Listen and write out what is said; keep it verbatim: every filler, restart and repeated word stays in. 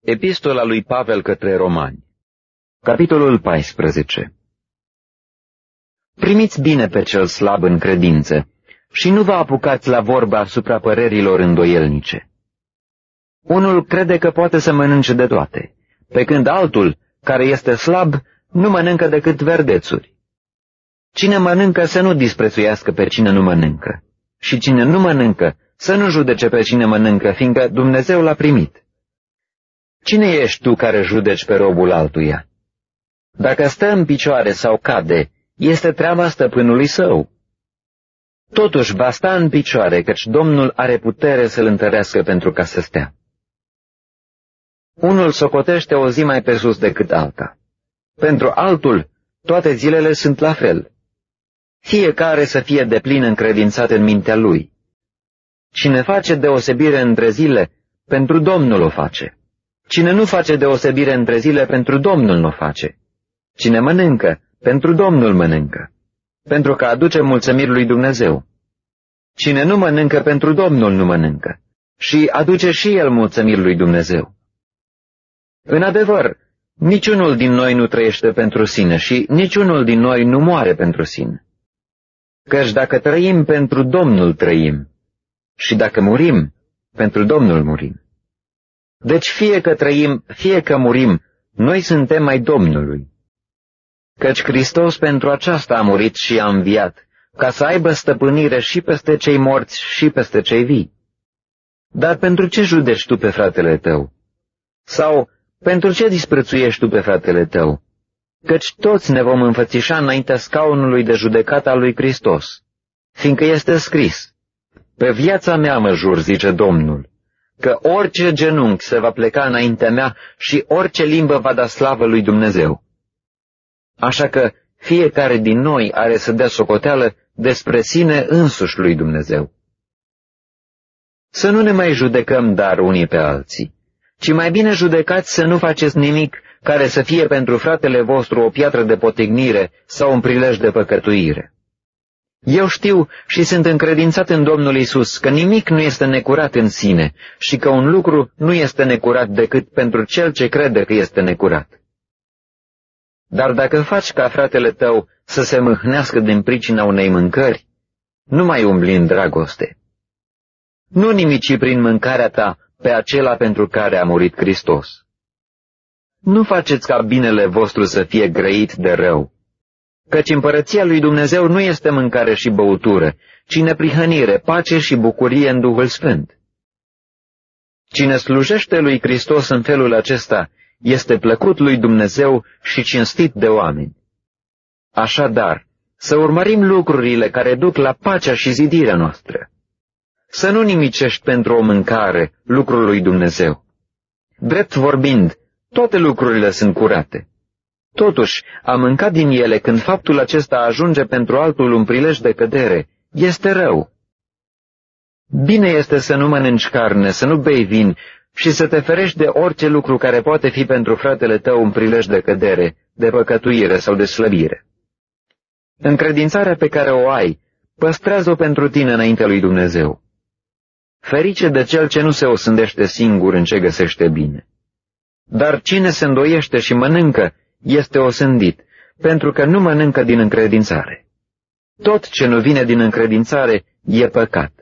Epistola lui Pavel către Romani, capitolul paisprezece. Primiți bine pe cel slab în credință și nu vă apucați la vorba asupra părerilor îndoielnice. Unul crede că poate să mănânce de toate, pe când altul, care este slab, nu mănâncă decât verdețuri. Cine mănâncă să nu disprețuiască pe cine nu mănâncă, și cine nu mănâncă să nu judece pe cine mănâncă, fiindcă Dumnezeu l-a primit. Cine ești tu care judeci pe robul altuia? Dacă stă în picioare sau cade, este treaba stăpânului său. Totuși va sta în picioare, căci Domnul are putere să-l întărească pentru ca să stea. Unul socotește o zi mai pe sus decât alta. Pentru altul, toate zilele sunt la fel. Fiecare să fie deplin încredințat în mintea lui. Cine face deosebire între zile, pentru Domnul o face. Cine nu face deosebire între zile, pentru Domnul nu o face. Cine mănâncă, pentru Domnul mănâncă, pentru că aduce mulțumiri lui Dumnezeu. Cine nu mănâncă, pentru Domnul nu mănâncă, și aduce și el mulțumiri lui Dumnezeu. În adevăr, niciunul din noi nu trăiește pentru sine și niciunul din noi nu moare pentru sine. Căci dacă trăim, pentru Domnul trăim, și dacă murim, pentru Domnul murim. Deci fie că trăim, fie că murim, noi suntem ai Domnului. Căci Hristos pentru aceasta a murit și a înviat, ca să aibă stăpânire și peste cei morți și peste cei vii. Dar pentru ce judeci tu pe fratele tău? Sau pentru ce disprețuiești tu pe fratele tău? Căci toți ne vom înfățișa înaintea scaunului de judecată al lui Hristos, fiindcă este scris: pe viața mea mă jur, zice Domnul, că orice genunchi se va pleca înaintea mea și orice limbă va da slavă lui Dumnezeu. Așa că fiecare din noi are să dea socoteală despre sine însuși lui Dumnezeu. Să nu ne mai judecăm dar unii pe alții, ci mai bine judecați să nu faceți nimic care să fie pentru fratele vostru o piatră de potignire sau un prilej de păcătuire. Eu știu și sunt încredințat în Domnul Iisus că nimic nu este necurat în sine și că un lucru nu este necurat decât pentru cel ce crede că este necurat. Dar dacă faci ca fratele tău să se mâhnească din pricina unei mâncări, nu mai umbli în dragoste. Nu nimici prin mâncarea ta pe acela pentru care a murit Hristos. Nu faceți ca binele vostru să fie grăit de rău, căci împărăția lui Dumnezeu nu este mâncare și băutură, ci neprihănire, pace și bucurie în Duhul Sfânt. Cine slujește lui Hristos în felul acesta este plăcut lui Dumnezeu și cinstit de oameni. Așadar, să urmărim lucrurile care duc la pacea și zidirea noastră. Să nu nimicești pentru o mâncare lucrul lui Dumnezeu. Drept vorbind, toate lucrurile sunt curate. Totuși, a mânca din ele când faptul acesta ajunge pentru altul un prilej de cădere, este rău. Bine este să nu mănânci carne, să nu bei vin și să te ferești de orice lucru care poate fi pentru fratele tău un prilej de cădere, de păcătuire sau de slăbire. Încredințarea pe care o ai, păstrează-o pentru tine înaintea lui Dumnezeu. Ferice de cel ce nu se osândește singur în ce găsește bine. Dar cine se îndoiește și mănâncă, este osândit, pentru că nu mănâncă din încredințare. Tot ce nu vine din încredințare e păcat.